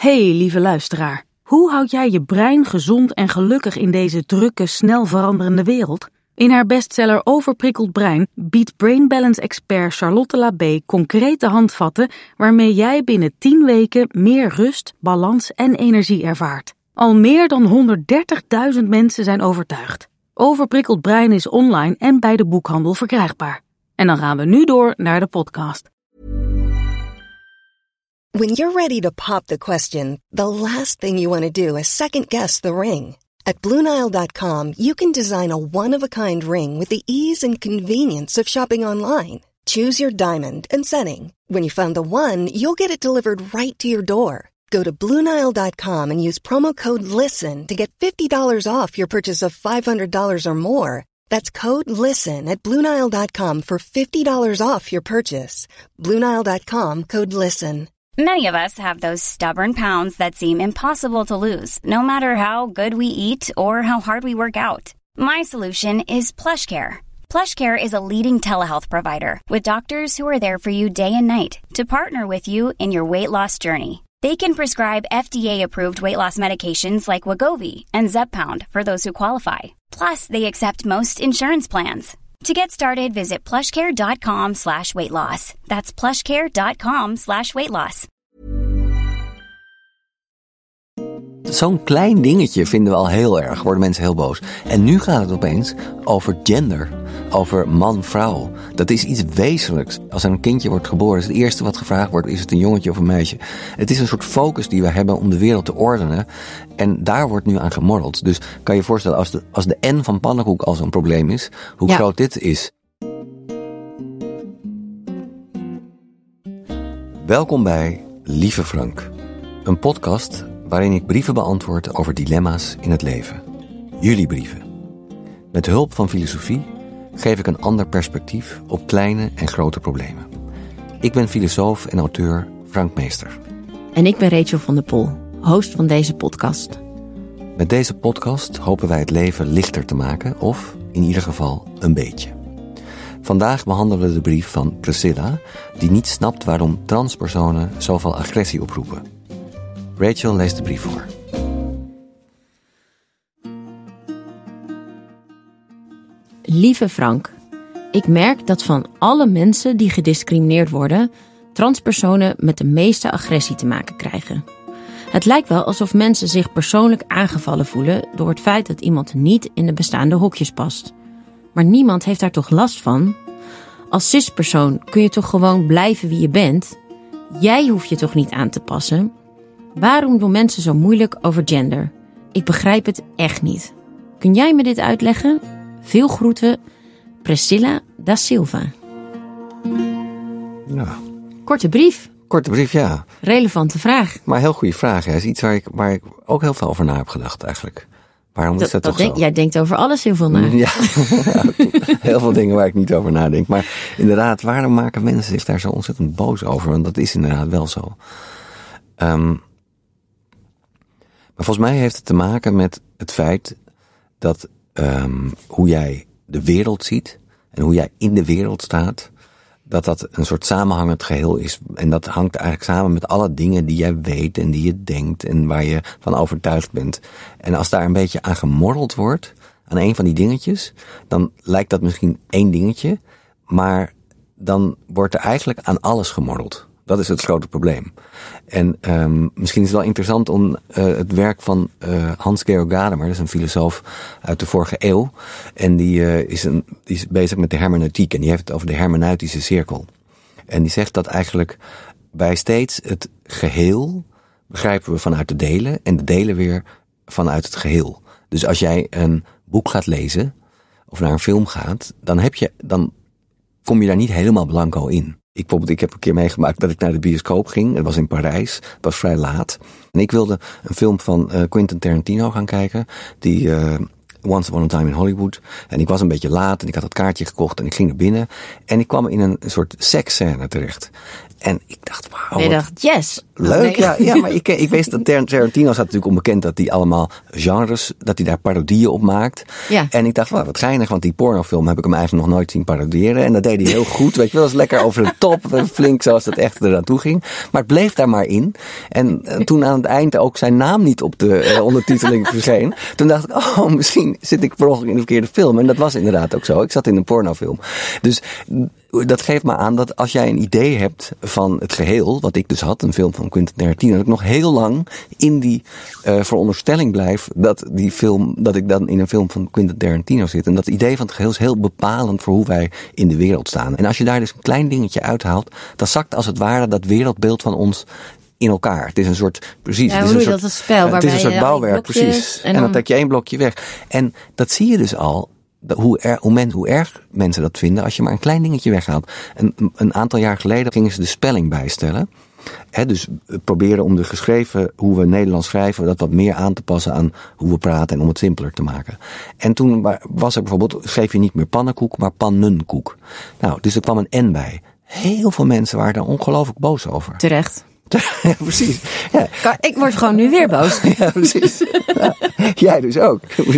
Hey, lieve luisteraar. Hoe houd jij je brein gezond en gelukkig in deze drukke, snel veranderende wereld? In haar bestseller Overprikkeld Brein biedt Brain Balance-expert Charlotte Labé concrete handvatten waarmee jij binnen 10 weken meer rust, balans en energie ervaart. Al meer dan 130.000 mensen zijn overtuigd. Overprikkeld Brein is online en bij de boekhandel verkrijgbaar. En dan gaan we nu door naar de podcast. When you're ready to pop the question, the last thing you want to do is second-guess the ring. At BlueNile.com, you can design a one-of-a-kind ring with the ease and convenience of shopping online. Choose your diamond and setting. When you find the one, you'll get it delivered right to your door. Go to BlueNile.com and use promo code LISTEN to get $50 off your purchase of $500 or more. That's code LISTEN at BlueNile.com for $50 off your purchase. BlueNile.com, code LISTEN. Many of us have those stubborn pounds that seem impossible to lose, no matter how good we eat or how hard we work out. My solution is PlushCare. PlushCare is a leading telehealth provider with doctors who are there for you day and night to partner with you in your weight loss journey. They can prescribe FDA-approved weight loss medications like Wegovy and Zepbound for those who qualify. Plus, they accept most insurance plans. To get started, visit plushcare.com/weightloss. That's plushcare.com/weightloss. Zo'n klein dingetje vinden we al heel erg, worden mensen heel boos. En nu gaat het opeens over gender, over man-vrouw. Dat is iets wezenlijks. Als er een kindje wordt geboren, is het eerste wat gevraagd wordt, is het een jongetje of een meisje? Het is een soort focus die we hebben om de wereld te ordenen. En daar wordt nu aan gemorreld. Dus kan je je voorstellen, als de N van pannenkoek al zo'n probleem is, hoe groot dit is. Welkom bij Lieve Frank, een podcast waarin ik brieven beantwoord over dilemma's in het leven. Jullie brieven. Met hulp van filosofie geef ik een ander perspectief op kleine en grote problemen. Ik ben filosoof en auteur Frank Meester. En ik ben Rachel van der Pol, host van deze podcast. Met deze podcast hopen wij het leven lichter te maken, of in ieder geval een beetje. Vandaag behandelen we de brief van Priscilla, die niet snapt waarom transpersonen zoveel agressie oproepen. Rachel leest de brief voor. Lieve Frank, ik merk dat van alle mensen die gediscrimineerd worden, transpersonen met de meeste agressie te maken krijgen. Het lijkt wel alsof mensen zich persoonlijk aangevallen voelen door het feit dat iemand niet in de bestaande hokjes past. Maar niemand heeft daar toch last van? Als cispersoon kun je toch gewoon blijven wie je bent? Jij hoeft je toch niet aan te passen? Waarom doen mensen zo moeilijk over gender? Ik begrijp het echt niet. Kun jij me dit uitleggen? Veel groeten, Priscilla da Silva. Ja. Korte brief. Korte brief, ja. Relevante vraag. Maar heel goede vraag. Het is iets waar ik ook heel veel over na heb gedacht eigenlijk. Waarom is dat toch zo? Jij denkt over alles heel veel na. Ja, heel veel dingen waar ik niet over nadenk. Maar inderdaad, waarom maken mensen zich daar zo ontzettend boos over? Want dat is inderdaad wel zo. Maar volgens mij heeft het te maken met het feit dat hoe jij de wereld ziet en hoe jij in de wereld staat, dat een soort samenhangend geheel is. En dat hangt eigenlijk samen met alle dingen die jij weet en die je denkt en waar je van overtuigd bent. En als daar een beetje aan gemorreld wordt, aan een van die dingetjes, dan lijkt dat misschien één dingetje, maar dan wordt er eigenlijk aan alles gemorreld. Dat is het grote probleem. En misschien is het wel interessant om het werk van Hans-Georg Gadamer, dat is een filosoof uit de vorige eeuw. En die is bezig met de hermeneutiek en die heeft het over de hermeneutische cirkel. En die zegt dat eigenlijk bij steeds het geheel begrijpen we vanuit de delen en de delen weer vanuit het geheel. Dus als jij een boek gaat lezen of naar een film gaat, dan kom je daar niet helemaal blanco in. Ik heb een keer meegemaakt dat ik naar de bioscoop ging. Het was in Parijs. Het was vrij laat. En ik wilde een film van Quentin Tarantino gaan kijken. Die Once Upon a Time in Hollywood. En ik was een beetje laat en ik had het kaartje gekocht en ik ging naar binnen. En ik kwam in een soort seksscène terecht. En ik dacht, wauw. Je dacht, yes. Leuk, ja, maar ik wist dat Tarantino staat natuurlijk onbekend dat hij allemaal genres, dat hij daar parodieën op maakt. Ja. En ik dacht, wat geinig, want die pornofilm heb ik hem eigenlijk nog nooit zien parodiëren. En dat deed hij heel goed, weet je wel, dat is lekker over de top, flink zoals het echt eraan toe ging. Maar het bleef daar maar in. En toen aan het eind ook zijn naam niet op de ondertiteling verscheen, toen dacht ik, misschien zit ik per ongeluk in de verkeerde film. En dat was inderdaad ook zo. Ik zat in een pornofilm. Dus dat geeft me aan dat als jij een idee hebt van het geheel, wat ik dus had, een film van Quentin Tarantino, dat ik nog heel lang in die veronderstelling blijf dat ik dan in een film van Quentin Tarantino zit. En dat idee van het geheel is heel bepalend voor hoe wij in de wereld staan. En als je daar dus een klein dingetje uithaalt, dan zakt als het ware dat wereldbeeld van ons in elkaar. Het is een soort, precies. Ja, het is hoe een doe je soort, dat spel? het is een soort bouwwerk, blokjes, precies. En dan trek je 1 blokje weg. En dat zie je dus al. Hoe erg mensen dat vinden als je maar een klein dingetje weghaalt. Een aantal jaar geleden gingen ze de spelling bijstellen. Dus proberen om hoe we Nederlands schrijven, dat wat meer aan te passen aan hoe we praten en om het simpeler te maken. En toen was er bijvoorbeeld, schreef je niet meer pannenkoek, maar pannenkoek. Nou, dus er kwam een N bij. Heel veel mensen waren daar ongelooflijk boos over. Terecht. Ja, precies. Ja. Ik word gewoon nu weer boos. Ja, precies. Ja, jij dus ook.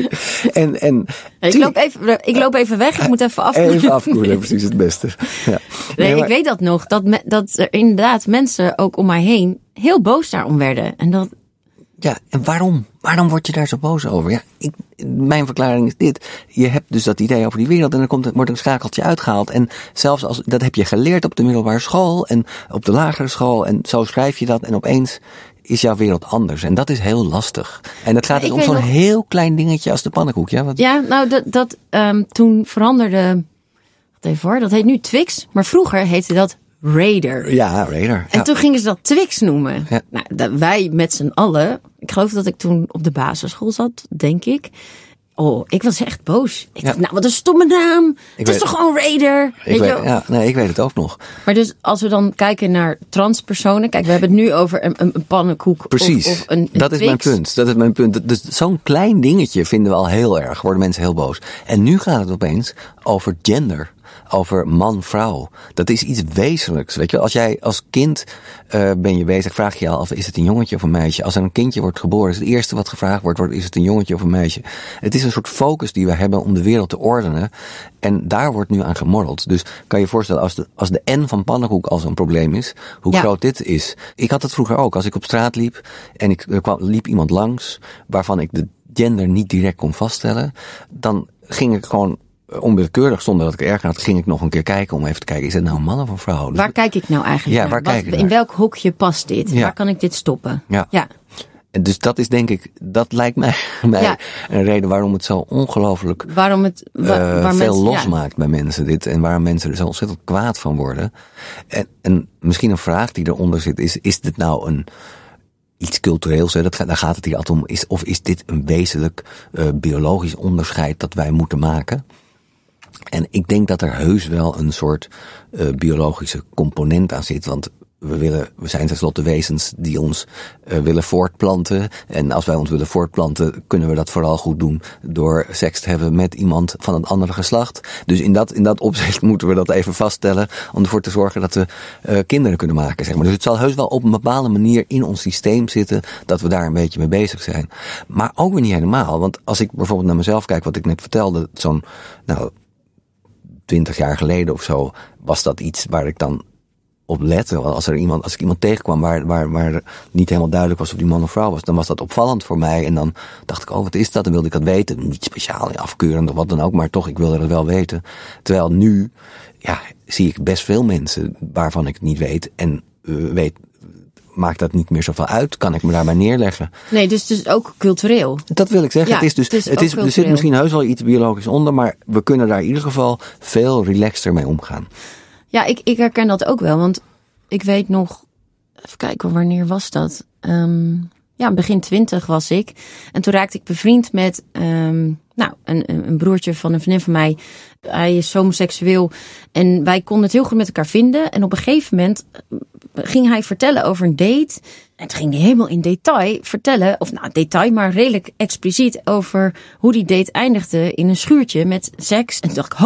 Ik loop even weg, ik moet even afkoelen. Even afkoelen, precies het beste. Ja. Nee, ik weet dat nog, dat er inderdaad mensen ook om mij heen heel boos daarom werden. En dat... Ja, en waarom? Waarom word je daar zo boos over? Ja, mijn verklaring is dit. Je hebt dus dat idee over die wereld en dan wordt een schakeltje uitgehaald. En zelfs dat heb je geleerd op de middelbare school en op de lagere school. En zo schrijf je dat en opeens is jouw wereld anders. En dat is heel lastig. En het gaat dus om zo'n heel klein dingetje als de pannenkoek. Ja, ja nou, toen veranderde... Wacht even hoor, dat heet nu Twix. Maar vroeger heette dat Raider. Ja, Raider. En toen gingen ze dat Twix noemen. Ja. Nou, wij met z'n allen. Ik geloof dat ik toen op de basisschool zat, denk ik. Ik was echt boos. Ik dacht, wat een stomme naam. Het is toch gewoon Raider? Ik weet het ook nog. Maar dus als we dan kijken naar transpersonen. Kijk, we hebben het nu over een pannenkoek. Precies, of een dat is mijn punt. Dus zo'n klein dingetje vinden we al heel erg. Worden mensen heel boos. En nu gaat het opeens over gender. Over man-vrouw. Dat is iets wezenlijks. Weet je, als jij als kind ben je bezig, vraag je je af, is het een jongetje of een meisje? Als er een kindje wordt geboren, is het eerste wat gevraagd wordt, is het een jongetje of een meisje? Het is een soort focus die we hebben om de wereld te ordenen. En daar wordt nu aan gemorreld. Dus kan je je voorstellen, als de N van pannenkoek al zo'n probleem is, hoe groot dit is. Ik had het vroeger ook. Als ik op straat liep en liep iemand langs, waarvan ik de gender niet direct kon vaststellen, dan ging ik gewoon onwillekeurig, zonder dat ik erg had, ging ik nog een keer kijken om even te kijken, is het nou een man of een vrouw? Dus waar kijk ik nou eigenlijk naar? In welk hokje past dit? Ja. Waar kan ik dit stoppen? Ja. En dus dat is denk ik, dat lijkt mij een reden waarom het zo ongelooflijk veel losmaakt bij mensen dit. En waarom mensen er zo ontzettend kwaad van worden. En misschien een vraag die eronder zit is dit nou iets cultureels, daar gaat het hier altijd om. Of is dit een wezenlijk biologisch onderscheid dat wij moeten maken? En ik denk dat er heus wel een soort biologische component aan zit. Want we zijn tenslotte wezens die ons willen voortplanten. En als wij ons willen voortplanten, kunnen we dat vooral goed doen door seks te hebben met iemand van het andere geslacht. Dus in dat opzicht moeten we dat even vaststellen om ervoor te zorgen dat we kinderen kunnen maken, zeg maar. Dus het zal heus wel op een bepaalde manier in ons systeem zitten dat we daar een beetje mee bezig zijn. Maar ook weer niet helemaal. Want als ik bijvoorbeeld naar mezelf kijk, wat ik net vertelde, 20 jaar geleden of zo, was dat iets waar ik dan op lette. Als ik iemand tegenkwam waar niet helemaal duidelijk was of die man of vrouw was, dan was dat opvallend voor mij. En dan dacht ik, wat is dat? Dan wilde ik dat weten. Niet speciaal afkeurend of wat dan ook, maar toch, ik wilde dat wel weten. Terwijl nu, zie ik best veel mensen waarvan ik het niet weet. En maakt dat niet meer zoveel uit? Kan ik me daarbij neerleggen? Nee, dus het is ook cultureel. Dat wil ik zeggen. Ja, er zit misschien heus wel iets biologisch onder, maar we kunnen daar in ieder geval veel relaxter mee omgaan. Ja, ik herken dat ook wel, want ik weet nog, even kijken, wanneer was dat? begin 20 was ik. En toen raakte ik bevriend met een broertje van een vriendin van mij. Hij is homoseksueel en wij konden het heel goed met elkaar vinden. En op een gegeven moment ging hij vertellen over een date. En toen ging hij helemaal in detail vertellen, maar redelijk expliciet over hoe die date eindigde in een schuurtje met seks. En toen dacht ik,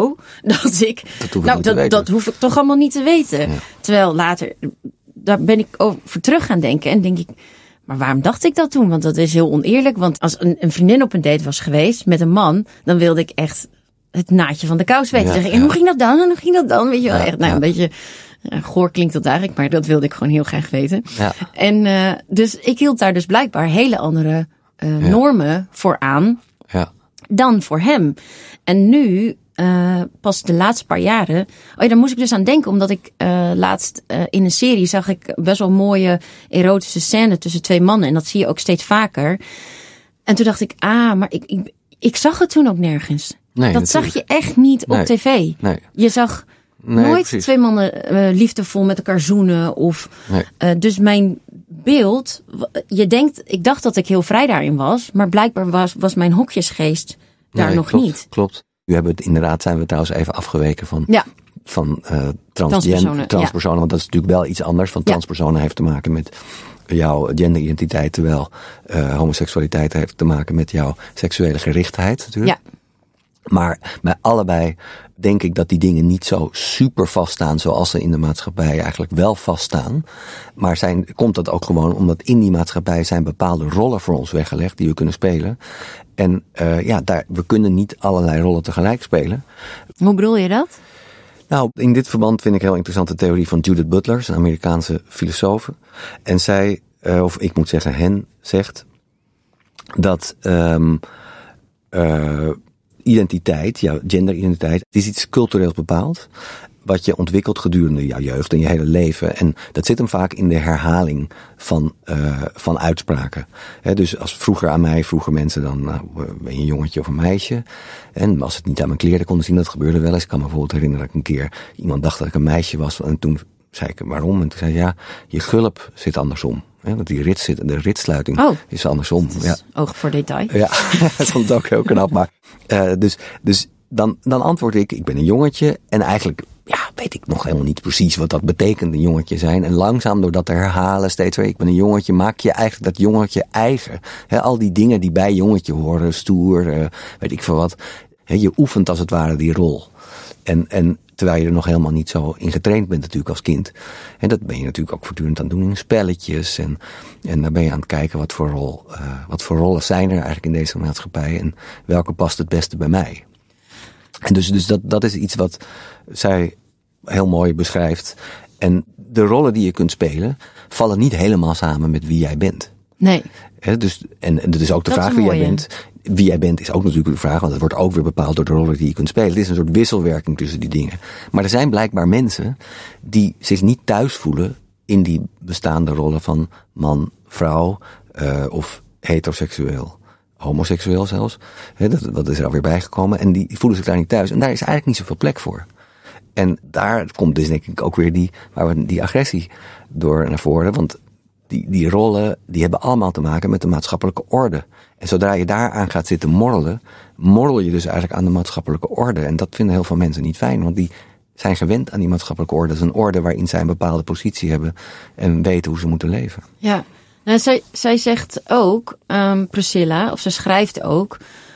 dat hoef ik toch allemaal niet te weten. Ja. Terwijl later, daar ben ik over terug gaan denken en denk ik, maar waarom dacht ik dat toen? Want dat is heel oneerlijk. Want als een vriendin op een date was geweest met een man, dan wilde ik echt het naadje van de kous weten. En hoe ging dat dan? En hoe ging dat dan? Weet je wel, echt een beetje goor klinkt dat eigenlijk, maar dat wilde ik gewoon heel graag weten. Ja. En dus ik hield daar dus blijkbaar hele andere normen voor aan dan voor hem. En nu, pas de laatste paar jaren, daar moest ik dus aan denken, omdat ik laatst in een serie zag ik best wel mooie erotische scène tussen twee mannen. En dat zie je ook steeds vaker. En toen dacht ik, maar ik zag het toen ook nergens. Nee, dat zag je echt niet op tv. Nee. Je zag nooit precies. Twee mannen liefdevol met elkaar zoenen. Dus mijn beeld, ik dacht dat ik heel vrij daarin was. Maar blijkbaar was mijn hokjesgeest daar nog niet. Klopt. Zijn we trouwens even afgeweken van transpersonen. Want dat is natuurlijk wel iets anders. Want transpersonen heeft te maken met jouw genderidentiteit. Terwijl homoseksualiteit heeft te maken met jouw seksuele gerichtheid natuurlijk. Ja. Maar bij allebei denk ik dat die dingen niet zo super vaststaan zoals ze in de maatschappij eigenlijk wel vaststaan. Maar komt dat ook gewoon omdat in die maatschappij zijn bepaalde rollen voor ons weggelegd die we kunnen spelen. En we kunnen niet allerlei rollen tegelijk spelen. Hoe bedoel je dat? Nou, in dit verband vind ik heel interessant de theorie van Judith Butler, een Amerikaanse filosoof. En zij, of ik moet zeggen hen, zegt dat identiteit, jouw genderidentiteit, is iets cultureels bepaald, wat je ontwikkelt gedurende jouw jeugd en je hele leven. En dat zit hem vaak in de herhaling van uitspraken. Dus als vroeger mensen dan, ben je een jongetje of een meisje? En als het niet aan mijn kleren konden zien, dat gebeurde wel eens. Ik kan me bijvoorbeeld herinneren dat ik een keer iemand dacht dat ik een meisje was. En toen zei ik waarom? En toen zei hij, je gulp zit andersom. Want de ritsluiting is andersom. Is oog voor detail. Ja, dat vond ik ook heel knap. Maar, dus dan antwoord ik ben een jongetje. En eigenlijk weet ik nog helemaal niet precies wat dat betekent, een jongetje zijn. En langzaam door dat te herhalen steeds weer, ik ben een jongetje, maak je eigenlijk dat jongetje eigen. Al die dingen die bij jongetje horen, stoer, weet ik veel wat. Je oefent als het ware die rol. En terwijl je er nog helemaal niet zo in getraind bent natuurlijk als kind. En dat ben je natuurlijk ook voortdurend aan het doen in spelletjes. En dan ben je aan het kijken wat voor rollen zijn er eigenlijk in deze maatschappij. En welke past het beste bij mij. En dus dat is iets wat zij heel mooi beschrijft. En de rollen die je kunt spelen vallen niet helemaal samen met wie jij bent. Nee. En dat is ook de vraag wie jij bent. Wie jij bent is ook natuurlijk de vraag, want dat wordt ook weer bepaald door de rollen die je kunt spelen. Het is een soort wisselwerking tussen die dingen. Maar er zijn blijkbaar mensen die zich niet thuis voelen in die bestaande rollen van man, vrouw of heteroseksueel. Homoseksueel zelfs. Dat is er alweer bijgekomen. En die voelen zich daar niet thuis. En daar is eigenlijk niet zoveel plek voor. En daar komt dus denk ik ook weer die agressie door naar voren. Want die rollen, die hebben allemaal te maken met de maatschappelijke orde. En zodra je daaraan gaat zitten morrel je dus eigenlijk aan de maatschappelijke orde. En dat vinden heel veel mensen niet fijn. Want die zijn gewend aan die maatschappelijke orde. Dat is een orde waarin zij een bepaalde positie hebben. En weten hoe ze moeten leven. Ja. Nou, zij zegt ook, Priscilla, of ze schrijft ook,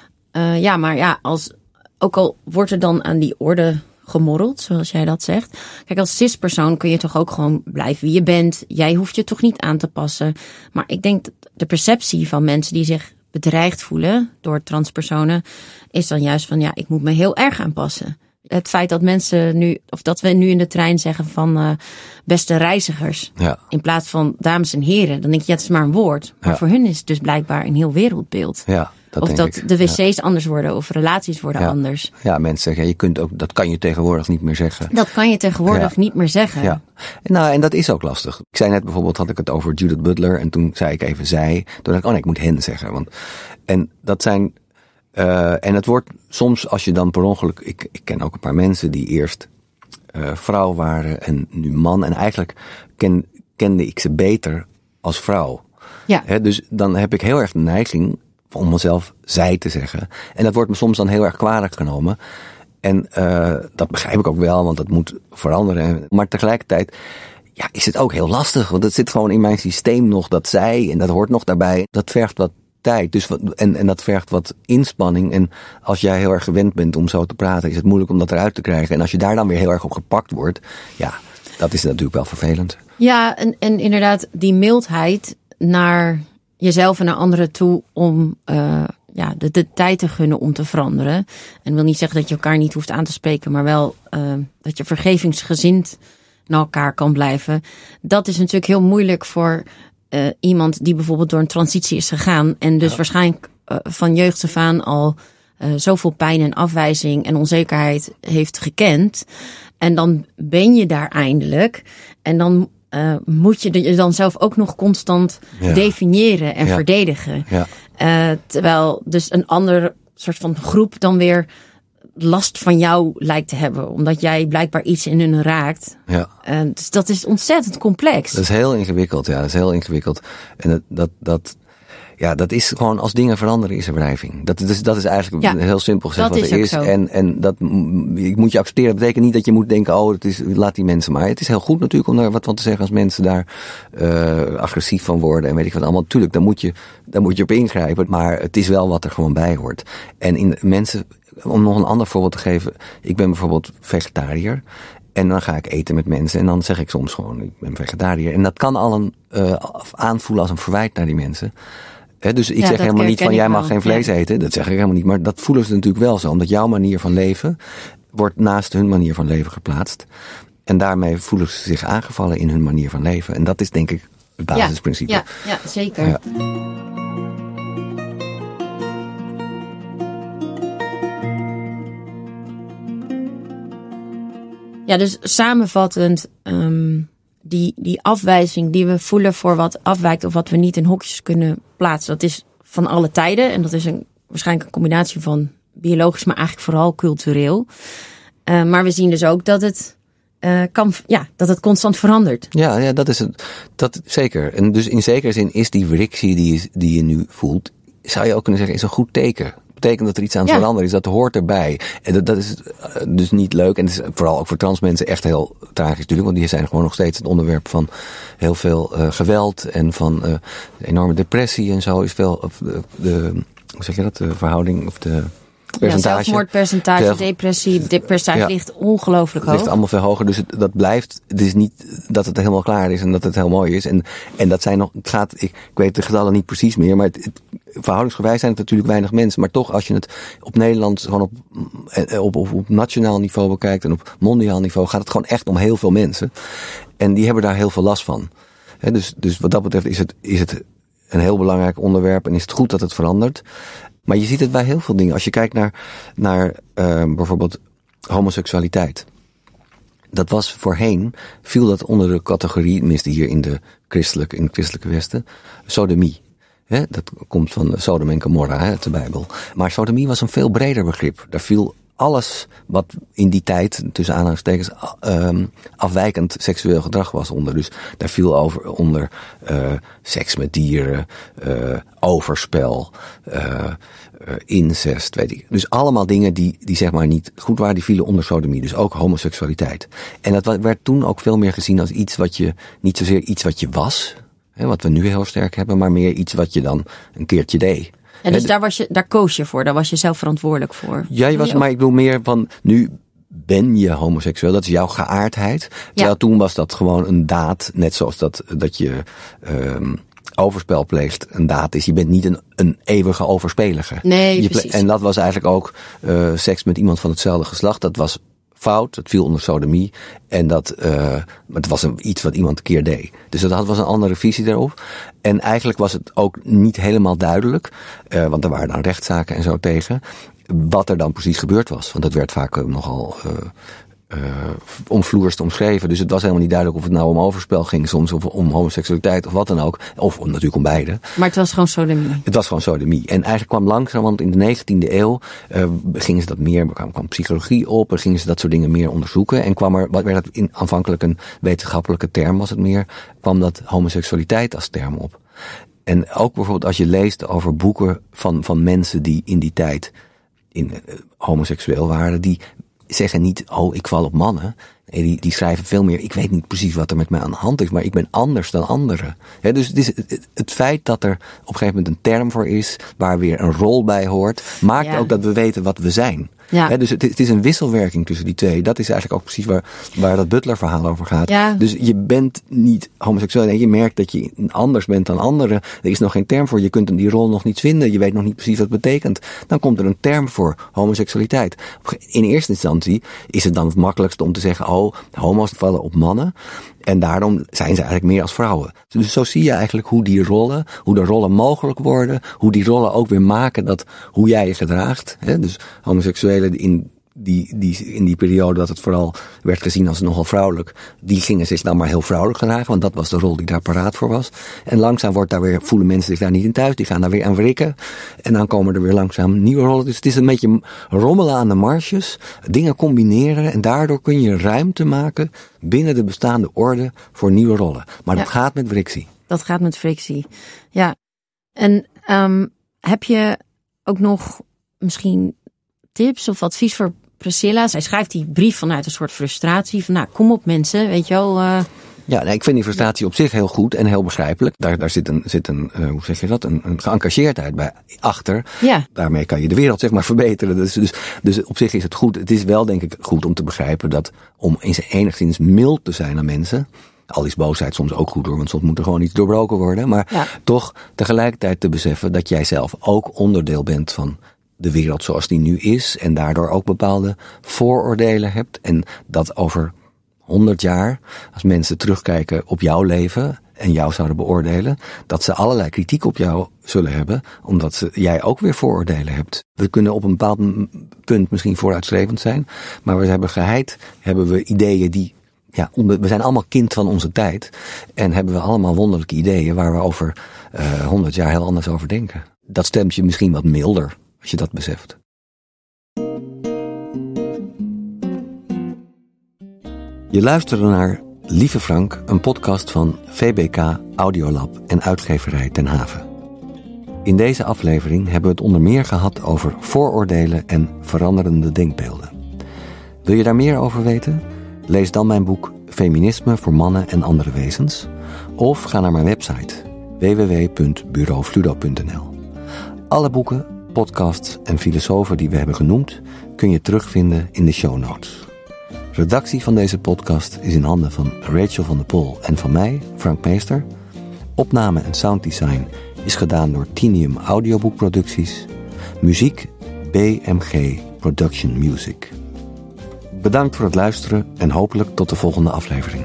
ook al wordt er dan aan die orde gemorreld, zoals jij dat zegt. Kijk, als cispersoon kun je toch ook gewoon blijven wie je bent. Jij hoeft je toch niet aan te passen. Maar ik denk dat de perceptie van mensen die zich bedreigd voelen door transpersonen is dan juist van, ik moet me heel erg aanpassen. Het feit dat dat we nu in de trein zeggen van beste reizigers. Ja. In plaats van dames en heren. Dan denk je, het is maar een woord. Maar voor hun is het dus blijkbaar een heel wereldbeeld. Ja, of dat de wc's anders worden of relaties worden anders. Ja, mensen zeggen, dat kan je tegenwoordig niet meer zeggen. Dat kan je tegenwoordig niet meer zeggen. Ja. En dat is ook lastig. Ik zei net bijvoorbeeld, had ik het over Judith Butler. En toen zei ik even zij. Toen dacht ik, ik moet hen zeggen. En dat zijn... en het wordt soms, als je dan per ongeluk... Ik ken ook een paar mensen die eerst vrouw waren en nu man. En eigenlijk kende ik ze beter als vrouw. Ja. Dus dan heb ik heel erg de neiging om mezelf zij te zeggen. En dat wordt me soms dan heel erg kwalijk genomen. En dat begrijp ik ook wel, want dat moet veranderen. Maar tegelijkertijd is het ook heel lastig. Want het zit gewoon in mijn systeem nog, dat zij, en dat hoort nog daarbij. Dat vergt wat tijd. Dus en dat vergt wat inspanning. En als jij heel erg gewend bent om zo te praten, is het moeilijk om dat eruit te krijgen. En als je daar dan weer heel erg op gepakt wordt, dat is natuurlijk wel vervelend. Ja, en inderdaad die mildheid naar jezelf en naar anderen toe om de tijd te gunnen om te veranderen. En wil niet zeggen dat je elkaar niet hoeft aan te spreken, maar wel dat je vergevingsgezind naar elkaar kan blijven. Dat is natuurlijk heel moeilijk voor iemand die bijvoorbeeld door een transitie is gegaan en dus waarschijnlijk van jeugd af aan al zoveel pijn en afwijzing en onzekerheid heeft gekend. En dan ben je daar eindelijk en dan moet je je dan zelf ook nog constant definiëren en verdedigen. Ja. Terwijl dus een ander soort van groep dan weer last van jou lijkt te hebben. Omdat jij blijkbaar iets in hun raakt. Ja. Dus dat is ontzettend complex. Dat is heel ingewikkeld, dat is heel ingewikkeld. En dat is gewoon, als dingen veranderen, is er wrijving. Dat is eigenlijk heel simpel gezegd wat er is. En dat moet je accepteren. Dat betekent niet dat je moet denken, laat die mensen maar. Het is heel goed natuurlijk om daar wat van te zeggen als mensen daar agressief van worden en weet ik wat allemaal. Tuurlijk, dan moet je op ingrijpen. Maar het is wel wat er gewoon bij hoort. En in mensen, om nog een ander voorbeeld te geven. Ik ben bijvoorbeeld vegetariër. En dan ga ik eten met mensen. En dan zeg ik soms gewoon, ik ben vegetariër. En dat kan al aanvoelen als een verwijt naar die mensen. Dus ik zeg helemaal niet van, jij mag geen vlees eten. Dat zeg ik helemaal niet. Maar dat voelen ze natuurlijk wel zo. Omdat jouw manier van leven wordt naast hun manier van leven geplaatst. En daarmee voelen ze zich aangevallen in hun manier van leven. En dat is denk ik het basisprincipe. Ja, zeker. Ja. Ja, dus samenvattend, die afwijzing die we voelen voor wat afwijkt of wat we niet in hokjes kunnen plaatsen, dat is van alle tijden. En dat is waarschijnlijk een combinatie van biologisch, maar eigenlijk vooral cultureel. Maar we zien dus ook dat het dat het constant verandert. Ja, dat is het. Dat zeker. En dus in zekere zin is die frictie die je nu voelt, zou je ook kunnen zeggen, is een goed teken. Betekent dat er iets aan het veranderen is. Dat hoort erbij. En dat is dus niet leuk. En het is vooral ook voor trans mensen echt heel tragisch natuurlijk. Want die zijn gewoon nog steeds het onderwerp van heel veel geweld. En van enorme depressie en zo. Is veel hoe zeg je dat? De verhouding of de percentage. Zelfmoordpercentage, depressie ligt ongelooflijk hoog. Het ligt allemaal veel hoger. Dus dat blijft. Het is niet dat het helemaal klaar is en dat het heel mooi is. En dat zijn nog. Ik weet de getallen niet precies meer. Maar verhoudingsgewijs zijn het natuurlijk weinig mensen. Maar toch, als je het op Nederland gewoon op nationaal niveau bekijkt en op mondiaal niveau, gaat het gewoon echt om heel veel mensen. En die hebben daar heel veel last van. Dus wat dat betreft is het een heel belangrijk onderwerp en is het goed dat het verandert. Maar je ziet het bij heel veel dingen. Als je kijkt naar bijvoorbeeld homoseksualiteit. Dat was voorheen, viel dat onder de categorie, tenminste hier in het christelijke Westen, sodomie. Dat komt van Sodom en Gomorra uit de Bijbel. Maar sodomie was een veel breder begrip. Daar viel alles wat in die tijd, tussen aanhalingstekens, afwijkend seksueel gedrag was onder. Dus daar viel onder seks met dieren, overspel, incest, weet ik. Dus allemaal dingen die zeg maar niet goed waren, die vielen onder sodomie. Dus ook homoseksualiteit. En dat werd toen ook veel meer gezien als iets niet zozeer iets wat je was, wat we nu heel sterk hebben, maar meer iets wat je dan een keertje deed. En dus daar koos je voor, daar was je zelf verantwoordelijk voor. Ja, maar ik bedoel meer van, nu ben je homoseksueel, dat is jouw geaardheid. Terwijl toen was dat gewoon een daad, net zoals dat je overspel pleegt een daad is. Je bent niet een eeuwige overspelige. Nee, precies. En dat was eigenlijk ook seks met iemand van hetzelfde geslacht. Dat was fout, dat viel onder sodomie. En het was iets wat iemand een keer deed. Dus dat was een andere visie daarop. En eigenlijk was het ook niet helemaal duidelijk, want er waren dan rechtszaken en zo tegen, wat er dan precies gebeurd was. Want dat werd vaak nogal omvloerst omschreven. Dus het was helemaal niet duidelijk of het nou om overspel ging soms, of om homoseksualiteit of wat dan ook. Of natuurlijk om beide. Maar het was gewoon sodomie. Het was gewoon sodomie. En eigenlijk kwam langzaam, want in de 19e eeuw gingen ze dat meer, kwam psychologie op, en gingen ze dat soort dingen meer onderzoeken. En werd het aanvankelijk een wetenschappelijke term was het meer, kwam dat homoseksualiteit als term op. En ook bijvoorbeeld als je leest over boeken van mensen die in die tijd homoseksueel waren, die zeggen niet, ik val op mannen. Nee, die schrijven veel meer, ik weet niet precies wat er met mij aan de hand is, maar ik ben anders dan anderen. Dus het feit dat er op een gegeven moment een term voor is, waar weer een rol bij hoort, maakt ook dat we weten wat we zijn. Ja. Dus het is een wisselwerking tussen die twee. Dat is eigenlijk ook precies waar dat Butler-verhaal over gaat. Ja. Dus je bent niet homoseksueel. Nee, je merkt dat je anders bent dan anderen. Er is nog geen term voor. Je kunt die rol nog niet vinden. Je weet nog niet precies wat het betekent. Dan komt er een term voor homoseksualiteit. In eerste instantie is het dan het makkelijkste om te zeggen, homo's vallen op mannen. En daarom zijn ze eigenlijk meer als vrouwen. Dus zo zie je eigenlijk hoe de rollen mogelijk worden. Hoe die rollen ook weer maken hoe jij je gedraagt. Dus homoseksuelen in die periode dat het vooral werd gezien als nogal vrouwelijk, die gingen zich dan maar heel vrouwelijk gedragen, want dat was de rol die daar paraat voor was. En langzaam voelen mensen zich daar niet in thuis, die gaan daar weer aan wrikken. En dan komen er weer langzaam nieuwe rollen. Dus het is een beetje rommelen aan de marges, dingen combineren en daardoor kun je ruimte maken binnen de bestaande orde voor nieuwe rollen. Maar dat gaat met frictie. Dat gaat met frictie. Ja. En heb je ook nog misschien tips of advies voor Priscilla? Zij schrijft die brief vanuit een soort frustratie. Van kom op mensen, weet je wel. Ja, ik vind die frustratie op zich heel goed en heel begrijpelijk. Daar zit een hoe zeg je dat? Een geëngageerdheid bij achter. Ja. Daarmee kan je de wereld zeg maar verbeteren. Dus op zich is het goed. Het is wel denk ik goed om te begrijpen dat om enigszins mild te zijn aan mensen. Al is boosheid soms ook goed hoor, want soms moet er gewoon iets doorbroken worden. Maar toch tegelijkertijd te beseffen dat jij zelf ook onderdeel bent van de wereld zoals die nu is. En daardoor ook bepaalde vooroordelen hebt. En dat over 100 jaar, als mensen terugkijken op jouw leven en jou zouden beoordelen, dat ze allerlei kritiek op jou zullen hebben, omdat jij ook weer vooroordelen hebt. We kunnen op een bepaald punt misschien vooruitstrevend zijn, maar hebben we ideeën die, we zijn allemaal kind van onze tijd en hebben we allemaal wonderlijke ideeën waar we over 100 jaar heel anders over denken. Dat stemt je misschien wat milder, als je dat beseft. Je luisterde naar Lieve Frank, een podcast van VBK Audiolab en uitgeverij Ten Haven. In deze aflevering hebben we het onder meer gehad over vooroordelen en veranderende denkbeelden. Wil je daar meer over weten? Lees dan mijn boek Feminisme voor mannen en andere wezens of ga naar mijn website www.bureaufludo.nl. Alle boeken, podcasts en filosofen die we hebben genoemd kun je terugvinden in de show notes. Redactie van deze podcast is in handen van Rachel van der Pol en van mij, Frank Meester. Opname en sounddesign is gedaan door Tinium Audioboekproducties. Muziek BMG Production Music. Bedankt voor het luisteren en hopelijk tot de volgende aflevering.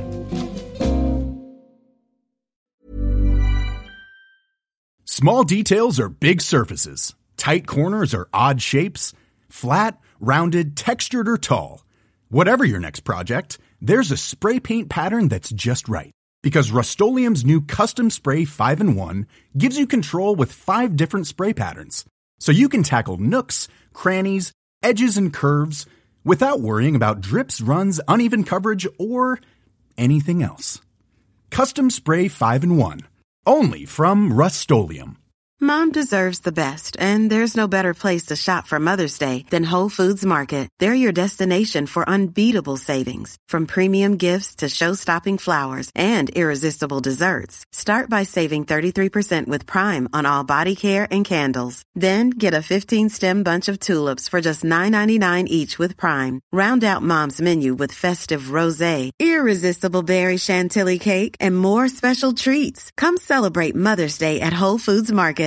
Small details are big surfaces. Tight corners are odd shapes. Flat, rounded, textured, or tall. Whatever your next project, there's a spray paint pattern that's just right. Because Rust-Oleum's new Custom Spray 5-in-1 gives you control with 5 different spray patterns. So you can tackle nooks, crannies, edges, and curves without worrying about drips, runs, uneven coverage, or anything else. Custom Spray 5-in-1. Only from Rust-Oleum. Mom deserves the best, and there's no better place to shop for Mother's Day than Whole Foods Market. They're your destination for unbeatable savings, from premium gifts to show-stopping flowers and irresistible desserts. Start by saving 33% with Prime on all body care and candles. Then get a 15-stem bunch of tulips for just $9.99 each with Prime. Round out Mom's menu with festive rosé, irresistible berry chantilly cake, and more special treats. Come celebrate Mother's Day at Whole Foods Market.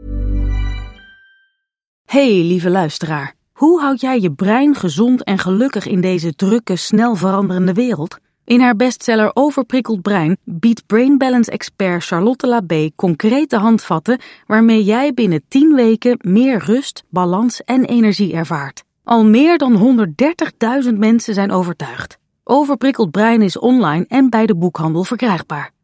Hey, lieve luisteraar. Hoe houd jij je brein gezond en gelukkig in deze drukke, snel veranderende wereld? In haar bestseller Overprikkeld Brein biedt Brain Balance expert Charlotte Labé concrete handvatten waarmee jij binnen 10 weken meer rust, balans en energie ervaart. Al meer dan 130.000 mensen zijn overtuigd. Overprikkeld Brein is online en bij de boekhandel verkrijgbaar.